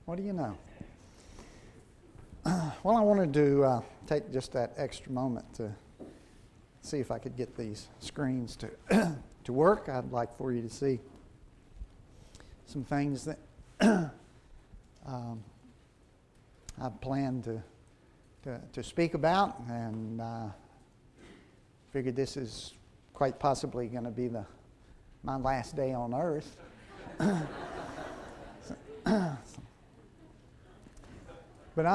What do you know? Well, I wanted to take just that extra moment to see if I could get these screens to to work. I'd like for you to see some things that I've planned to speak about, and figured this is quite possibly going to be my last day on earth. But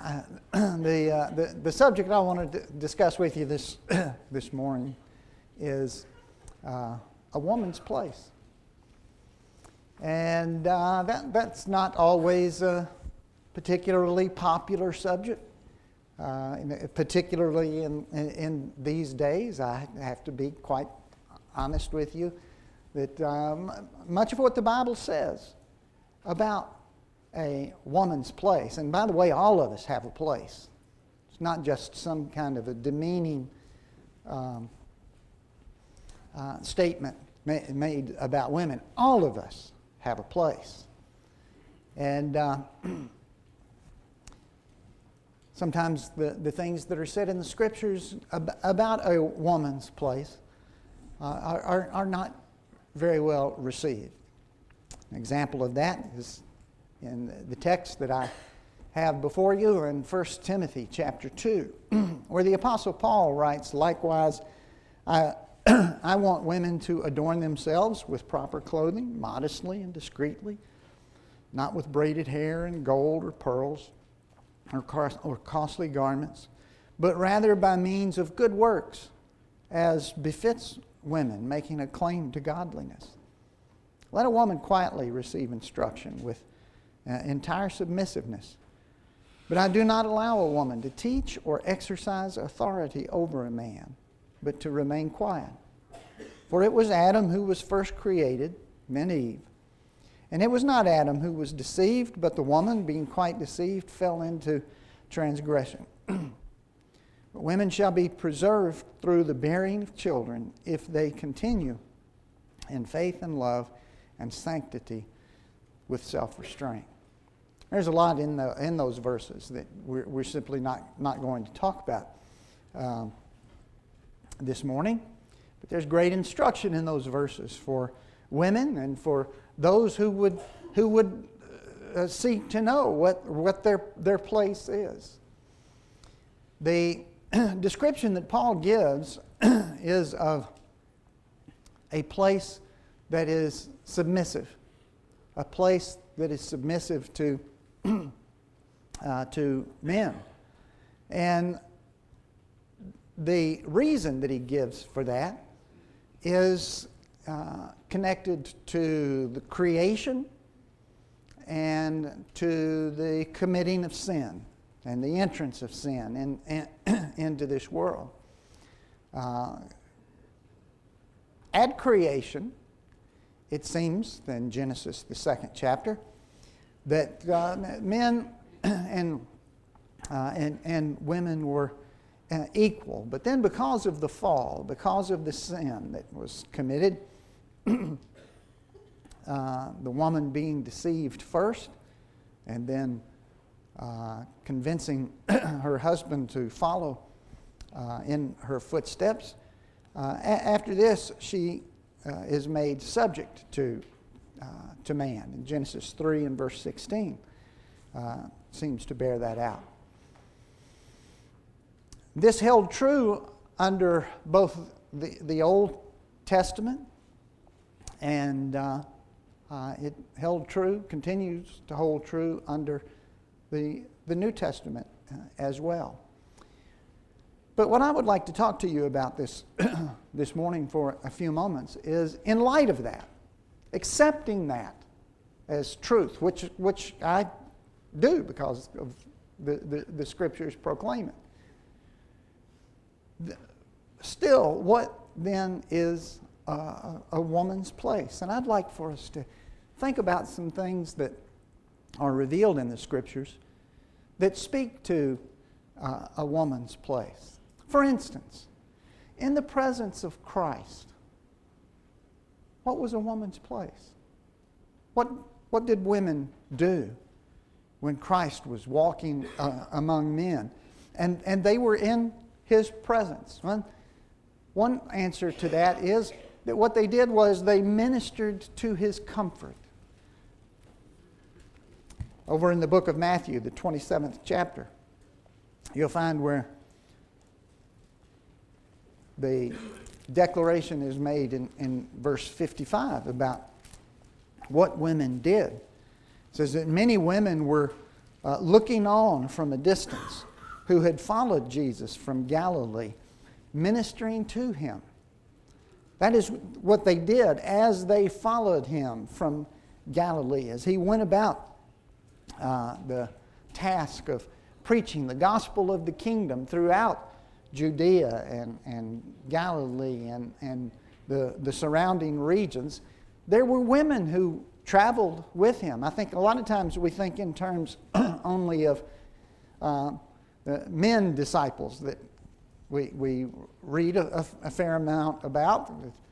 the subject I wanted to discuss with you this morning is a woman's place, and that's not always a particularly popular subject, particularly in these days. I have to be quite honest with you that much of what the Bible says about a woman's place, and by the way, all of us have a place. It's not just some kind of a demeaning statement made about women. All of us have a place. And sometimes the things that are said in the Scriptures about a woman's place are not very well received. An example of that is in the text that I have before you in 1 Timothy chapter 2, where the Apostle Paul writes, "Likewise, I want women to adorn themselves with proper clothing, modestly and discreetly, not with braided hair and gold or pearls or costly garments, but rather by means of good works, as befits women making a claim to godliness. Let a woman quietly receive instruction with entire submissiveness. But I do not allow a woman to teach or exercise authority over a man, but to remain quiet. For it was Adam who was first created, then Eve. And it was not Adam who was deceived, but the woman, being quite deceived, fell into transgression. But women shall be preserved through the bearing of children if they continue in faith and love and sanctity with self-restraint." There's a lot in those verses that we're simply not going to talk about this morning. But there's great instruction in those verses for women and for those who would seek to know what their place is. The description that Paul gives is of a place that is submissive, a place that is submissive to men. And the reason that he gives for that is connected to the creation and to the committing of sin and the entrance of sin into this world. At creation, it seems, in Genesis, the 2nd chapter, that men and women were equal. But then because of the fall, because of the sin that was committed, the woman being deceived first and then convincing her husband to follow in her footsteps, after this she is made subject to man. In Genesis 3 and verse 16 seems to bear that out. This held true under both the Old Testament, and it held true, continues to hold true under the New Testament as well. But what I would like to talk to you about this morning for a few moments is, in light of that, accepting that as truth, which I do because of the Scriptures proclaim it. Still, what then is a woman's place? And I'd like for us to think about some things that are revealed in the Scriptures that speak to a woman's place. For instance, in the presence of Christ, what was a woman's place? What did women do when Christ was walking among men. And they were in His presence. One answer to that is that what they did was they ministered to His comfort. Over in the book of Matthew, the 27th chapter, you'll find where the declaration is made in verse 55 about what women did. It says that many women were looking on from a distance who had followed Jesus from Galilee, ministering to Him. That is what they did as they followed Him from Galilee, as He went about the task of preaching the gospel of the kingdom throughout Judea and Galilee and the surrounding regions. There were women who traveled with Him. I think a lot of times we think in terms only of men disciples that we read a fair amount about.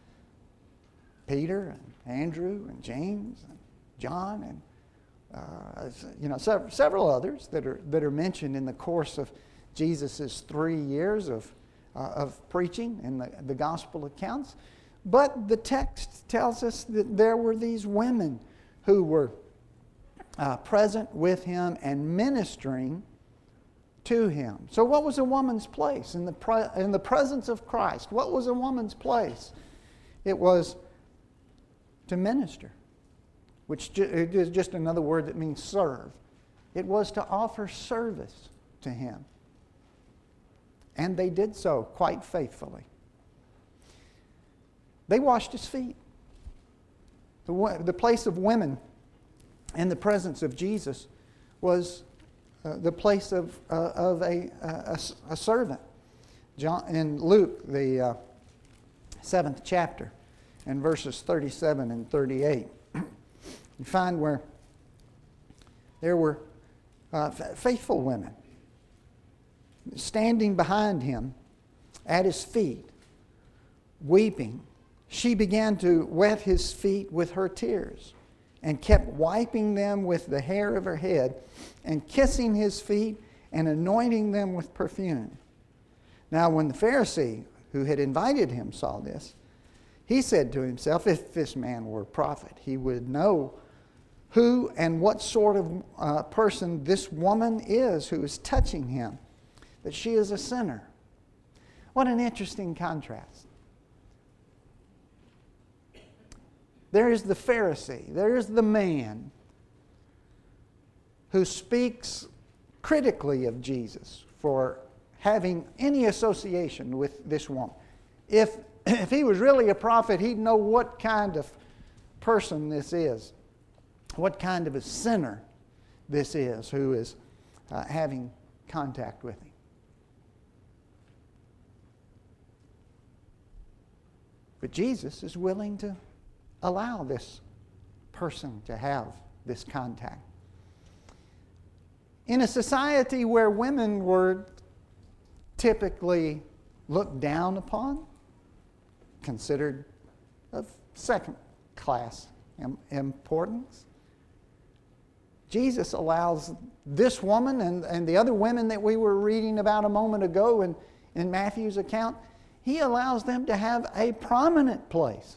Peter and Andrew and James and John and several others that are mentioned in the course of Jesus' 3 years of preaching in the gospel accounts. But the text tells us that there were these women who were present with Him and ministering to Him. So what was a woman's place in the presence of Christ? What was a woman's place? It was to minister, which is just another word that means serve. It was to offer service to Him. And they did so quite faithfully. They washed His feet. The place of women in the presence of Jesus was the place of a servant. In Luke, the 7th chapter, in verses 37 and 38, you find where there were faithful women standing behind Him at His feet, weeping. She began to wet His feet with her tears and kept wiping them with the hair of her head and kissing His feet and anointing them with perfume. Now when the Pharisee who had invited Him saw this, he said to himself, if this man were a prophet, he would know who and what sort of person this woman is who is touching Him, that she is a sinner. What an interesting contrast. There is the Pharisee, there is the man who speaks critically of Jesus for having any association with this woman. If he was really a prophet, he'd know what kind of person this is, what kind of a sinner this is who is having contact with him. But Jesus is willing to allow this person to have this contact. In a society where women were typically looked down upon, considered of second-class importance, Jesus allows this woman and the other women that we were reading about a moment ago in Matthew's account, He allows them to have a prominent place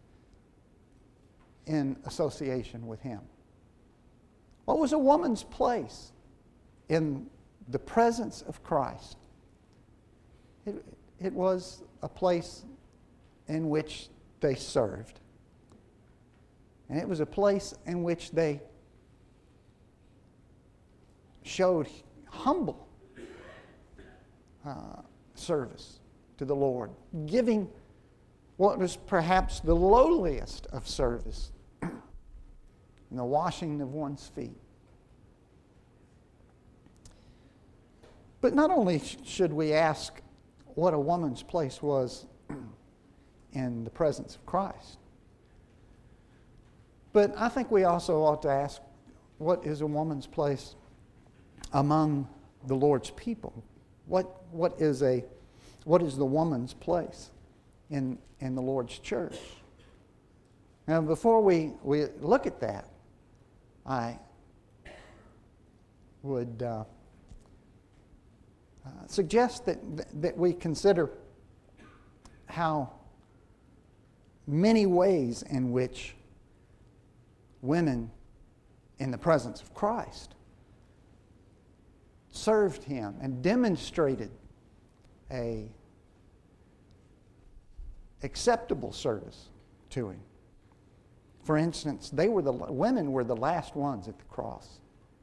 in association with Him. What was a woman's place in the presence of Christ? It was a place in which they served. And it was a place in which they showed humble service to the Lord, giving what was perhaps the lowliest of service, in the washing of one's feet. But not only should we ask what a woman's place was in the presence of Christ, but I think we also ought to ask, what is a woman's place among the Lord's people? What is the woman's place in the Lord's church? Now, before we look at that, I would suggest that we consider how many ways in which women in the presence of Christ served Him and demonstrated a acceptable service to Him. For instance, women were the last ones at the cross.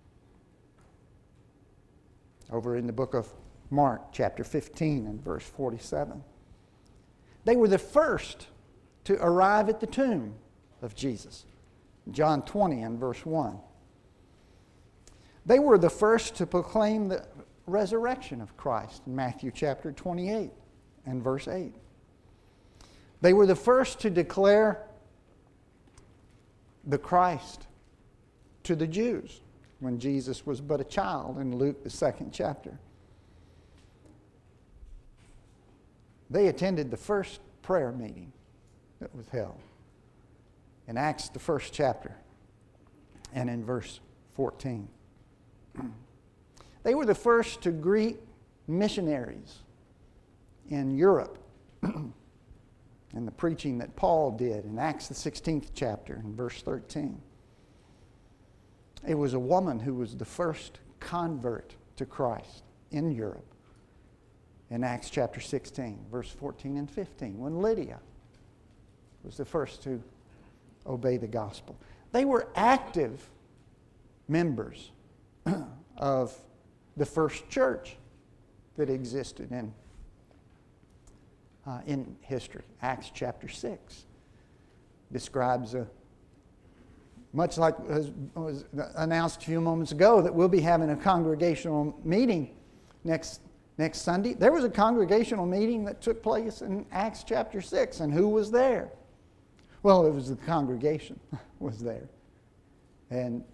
Over in the book of Mark, chapter 15 and verse 47. They were the first to arrive at the tomb of Jesus. John 20 and verse 1. They were the first to proclaim the resurrection of Christ in Matthew chapter 28 and verse 8. They were the first to declare the Christ to the Jews when Jesus was but a child in Luke, the 2nd chapter. They attended the first prayer meeting that was held in Acts, the 1st chapter, and in verse 14. They were the first to greet missionaries in Europe in the preaching that Paul did in Acts, the 16th chapter, and verse 13. It was a woman who was the first convert to Christ in Europe in Acts chapter 16, verse 14 and 15, when Lydia was the first to obey the gospel. They were active members of the first church that existed in history. Acts chapter 6 describes much like was announced a few moments ago, that we'll be having a congregational meeting next Sunday. There was a congregational meeting that took place in Acts chapter 6, and who was there? Well, it was the congregation was there. And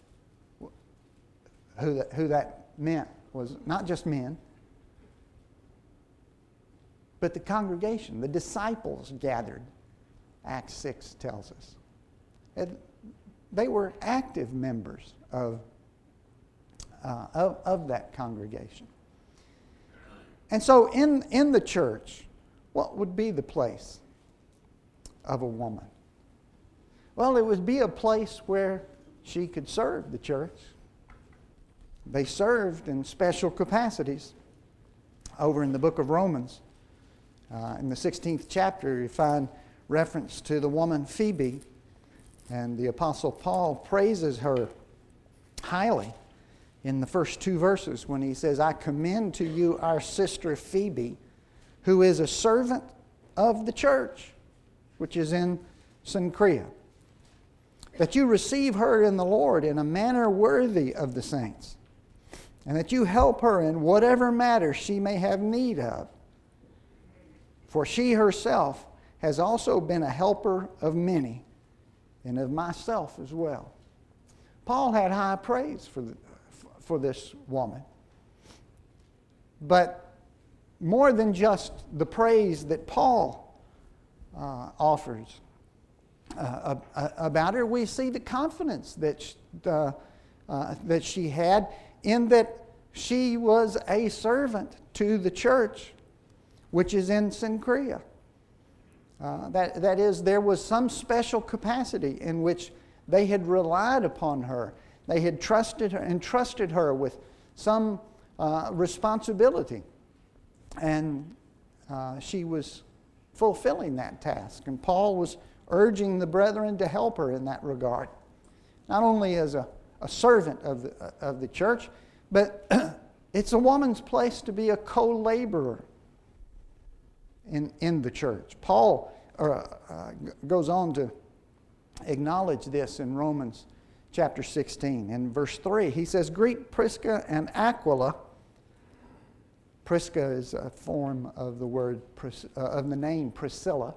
who that meant was not just men, but the congregation, the disciples gathered, Acts 6 tells us. And they were active members of that congregation. And so in the church, what would be the place of a woman? Well, it would be a place where she could serve the church. They served in special capacities. Over in the book of Romans, in the 16th chapter, you find reference to the woman Phoebe, and the Apostle Paul praises her highly in the first two verses when he says, I commend to you our sister Phoebe, who is a servant of the church, which is in Cenchrea, that you receive her in the Lord in a manner worthy of the saints, and that you help her in whatever matter she may have need of. For she herself has also been a helper of many, and of myself as well. Paul had high praise for this woman. But more than just the praise that Paul offers about her, we see the confidence that she had in that she was a servant to the church, which is in Cenchrea. That is, there was some special capacity in which they had relied upon her. They had entrusted her with some responsibility. And she was fulfilling that task. And Paul was urging the brethren to help her in that regard. Not only as a servant of the church, but it's a woman's place to be a co-laborer in the church. Paul goes on to acknowledge this in Romans chapter 16. In verse 3, he says, Greet Prisca and Aquila. Prisca is a form of the name Priscilla.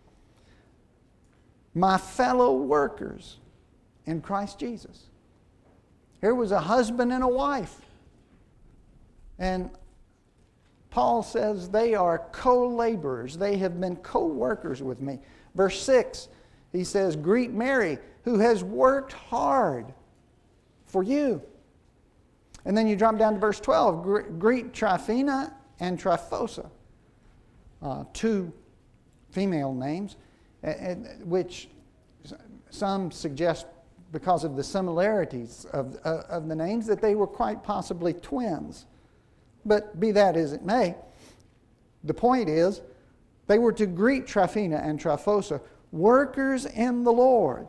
My fellow workers in Christ Jesus. Here was a husband and a wife. And Paul says they are co-laborers. They have been co-workers with me. Verse 6, he says, Greet Mary, who has worked hard for you. And then you drop down to verse 12. Greet Tryphena and Tryphosa, two female names, which some suggest, because of the similarities of the names, that they were quite possibly twins. But be that as it may, the point is, they were to greet Tryphena and Tryphosa, workers in the Lord.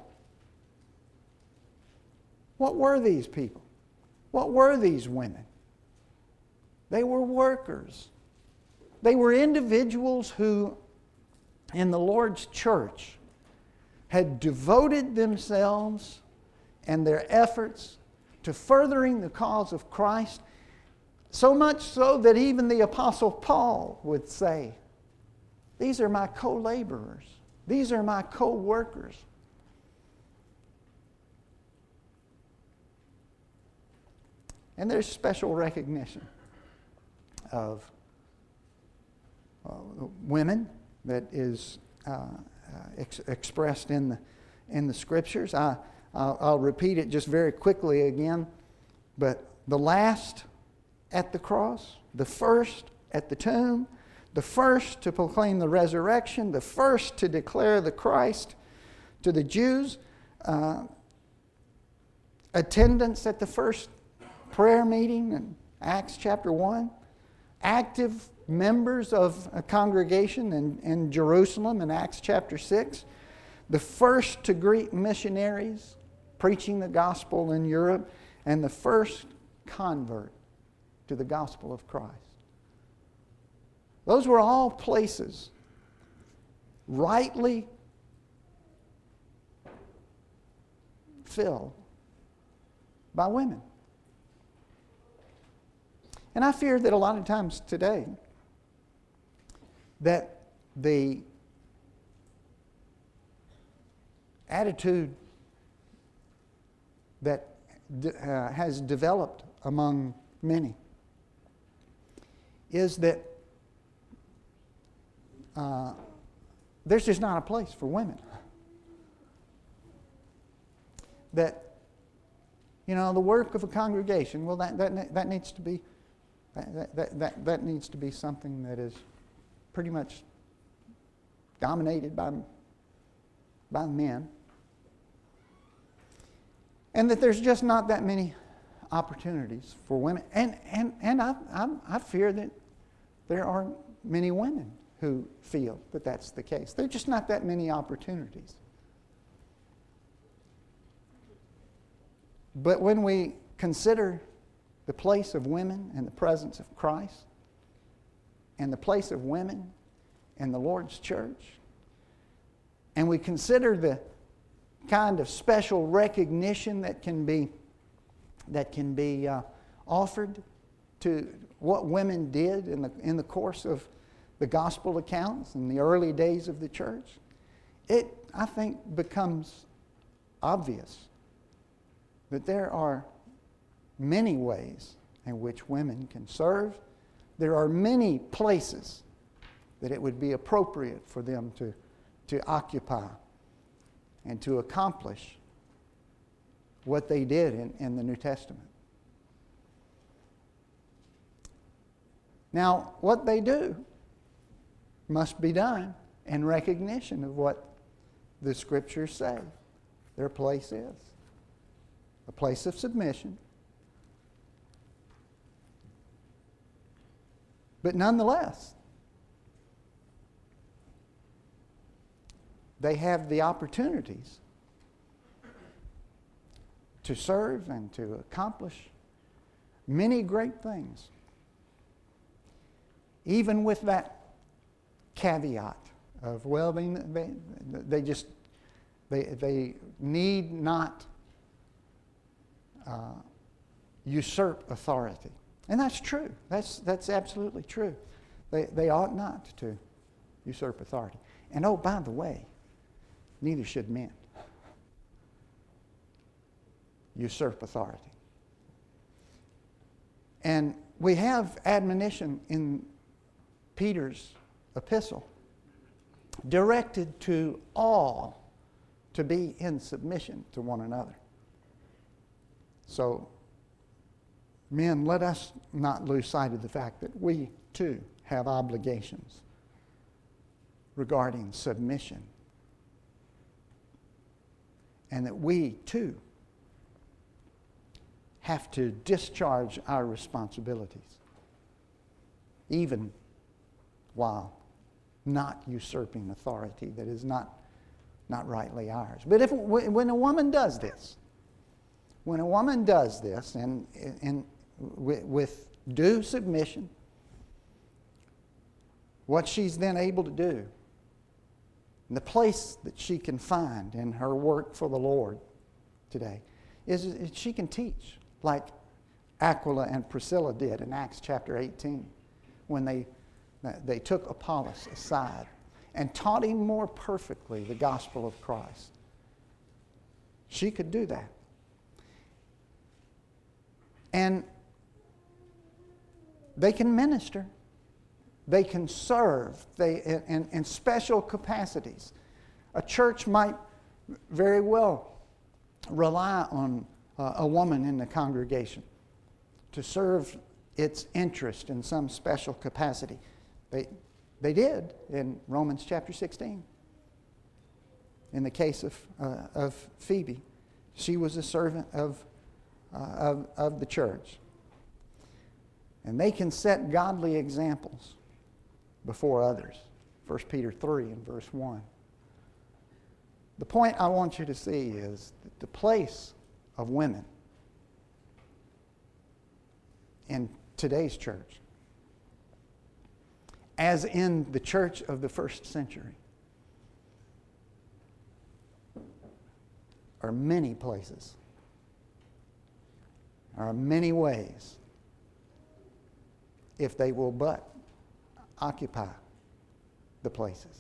What were these people? What were these women? They were workers. They were individuals who, in the Lord's church, had devoted themselves and their efforts to furthering the cause of Christ, so much so that even the Apostle Paul would say, these are my co-laborers. These are my co-workers. And there's special recognition of women that is expressed in the Scriptures. I'll repeat it just very quickly again. But the last at the cross, the first at the tomb, the first to proclaim the resurrection, the first to declare the Christ to the Jews, attendance at the first prayer meeting in Acts chapter 1, active members of a congregation in Jerusalem in Acts chapter 6, the first to greet missionaries preaching the gospel in Europe, and the first convert to the gospel of Christ. Those were all places rightly filled by women. And I fear that a lot of times today that the attitude that has developed among many is that there's just not a place for women. That, the work of a congregation, well, that needs to be that needs to be something that is pretty much dominated by men. And that there's just not that many opportunities for women. And I fear that there are many women who feel that that's the case. There are just not that many opportunities. But when we consider the place of women in the presence of Christ, and the place of women in the Lord's church, and we consider the kind of special recognition that can be offered to what women did in the course of the gospel accounts in the early days of the church, it, I think, becomes obvious that there are many ways in which women can serve. There are many places that it would be appropriate for them to occupy and to accomplish what they did in the New Testament. Now, what they do must be done in recognition of what the Scriptures say their place is. A place of submission. But nonetheless, they have the opportunities to serve and to accomplish many great things. Even with that caveat of, well, they need not usurp authority. And that's true. That's absolutely true. They ought not to usurp authority. And oh, by the way, neither should men usurp authority. And we have admonition in Peter's epistle directed to all to be in submission to one another. So Men, let us not lose sight of the fact that we too have obligations regarding submission, and that we too have to discharge our responsibilities, even while not usurping authority that is not rightly ours. But when a woman does this, and with due submission, what she's then able to do, and the place that she can find in her work for the Lord today, is she can teach like Aquila and Priscilla did in Acts chapter 18, when they took Apollos aside and taught him more perfectly the gospel of Christ. She could do that. And they can minister. They can serve in special capacities. A church might very well rely on a woman in the congregation to serve its interest in some special capacity. They did in Romans chapter 16. In the case of Phoebe, she was a servant of the church. And they can set godly examples before others. 1 Peter 3 and verse 1. The point I want you to see is that the place of women in today's church, as in the church of the first century, are many places, are many ways, if they will but occupy the places.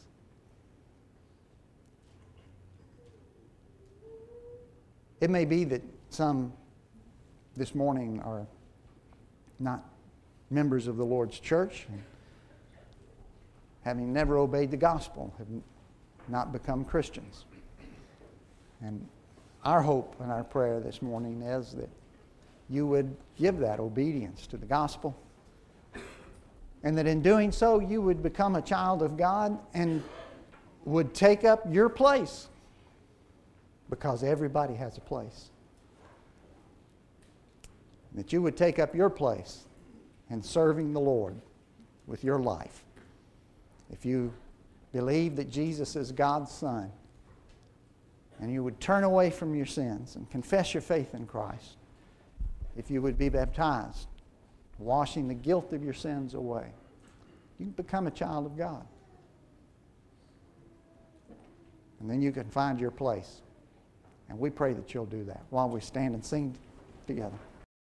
It may be that some this morning are not members of the Lord's church, and having never obeyed the gospel, have not become Christians. And our hope and our prayer this morning is that you would give that obedience to the gospel, and that in doing so you would become a child of God and would take up your place, because everybody has a place. That you would take up your place in serving the Lord with your life. If you believe that Jesus is God's Son, and you would turn away from your sins and confess your faith in Christ, if you would be baptized, washing the guilt of your sins away, you can become a child of God. And then you can find your place. And we pray that you'll do that while we stand and sing together.